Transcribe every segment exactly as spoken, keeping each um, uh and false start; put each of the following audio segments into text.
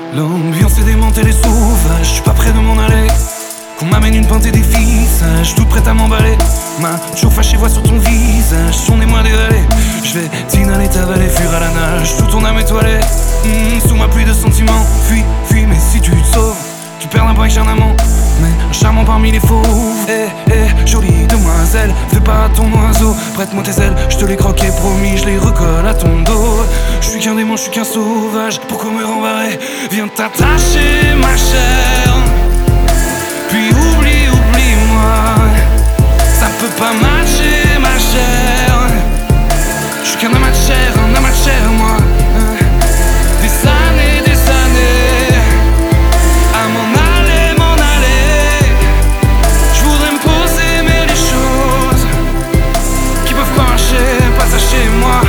L'ambiance est démentée et sauvage, je suis pas prêt de m'en aller. Qu'on m'amène une pinte et des visages, toute prête à m'emballer. Ma toujours fâché voit sur ton visage, son émoi dévalé. Je vais t'inhaler, t'avaler, fuir à la nage, toute ton âme étoilée. mmh, Sous ma pluie de sentiments, fuis, fuis, mais si tu te sauves, tu perds un point avec un amant, mais un charmant parmi les fauves. Eh, eh, jolie demoiselle, fais pas ton oiseau, prête-moi tes ailes, je te les croquais, promis, je les recolle à ton dos. Je suis qu'un démon, je suis qu'un sauvage, pourquoi me rembarrer? Viens t'attacher, ma chère, puis oublie, oublie-moi. Ça peut pas matcher, ma chère. Je suis qu'un amas de chair, un amas de chair, moi. Des années, des années à m'en aller, m'en aller. Je voudrais me poser, mais les choses qui peuvent pas marcher, pas chez moi.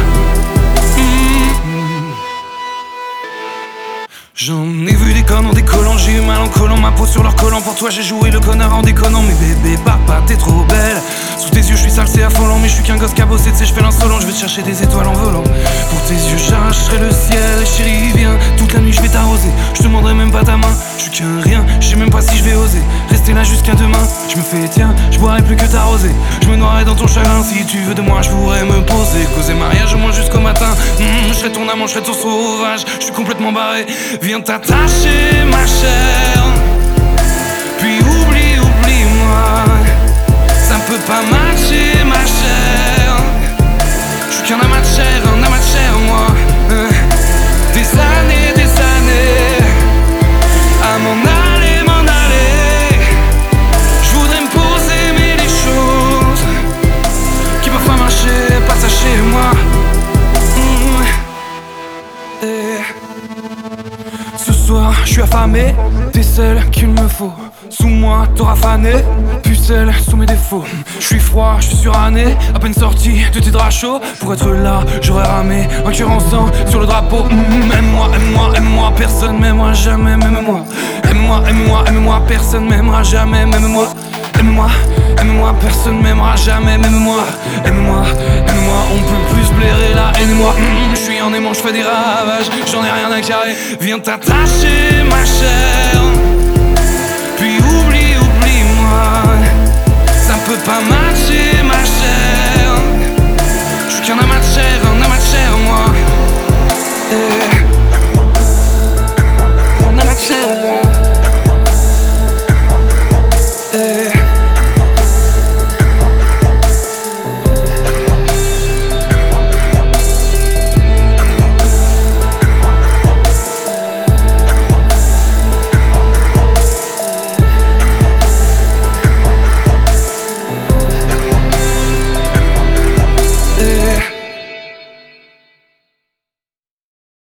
J'en ai vu des connes en décollant, j'ai eu mal en collant ma peau sur leur collant. Pour toi j'ai joué le connard en déconnant. Mais bébé papa t'es trop belle. Sous tes yeux je suis sale c'est affolant. Mais je suis qu'un gosse cabossé, tu sais je fais l'insolent. Je vais te chercher des étoiles en volant. Pour tes yeux j'arracherai le ciel. Chérie viens, toute la nuit je vais t'arroser. Je te demanderai même pas ta main, je suis qu'un rien. Je sais même pas si je vais oser rester là jusqu'à demain. Je me fais tiens, je boirai plus que t'arroser. Je me noierai dans ton chagrin. Si tu veux de moi je pourrais me poser. Causer mariage au moins jusqu'au matin. mmh, Je serai ton amant, je serai ton sauvage. Je suis complètement barré. Viens t'attacher, ma chère, puis oublie, oublie-moi. Ça ne peut pas marcher, ma chère. Je suis qu'un amas de chair, un amas de chair, moi. Des années, des années à m'en aller, m'en aller. Je voudrais me poser, mais les choses qui peuvent pas marcher, pas ça chez moi. mmh. Et ce soir, je suis affamé, t'es celle qu'il me faut. Sous moi, t'auras fané, pucelle sous mes défauts. Je suis froid, je suis suranné, à peine sorti de tes draps chauds. Pour être là, j'aurais ramé un cœur en sang sur le drapeau. mmh, Aime-moi, aime-moi, aime-moi, personne m'aimera jamais, même moi. Aime-moi, aime-moi, aime-moi, personne m'aimera jamais, même moi. Aime-moi, aime-moi, personne m'aimera jamais, même moi. Aime-moi, aime-moi, on peut plus blairer la haine, moi. mmh, Je suis en aimant, je fais des ravages, j'en ai rien à carrer. Viens t'attacher, ma chère, puis oublie, oublie-moi. Ça peut pas marcher, ma chère.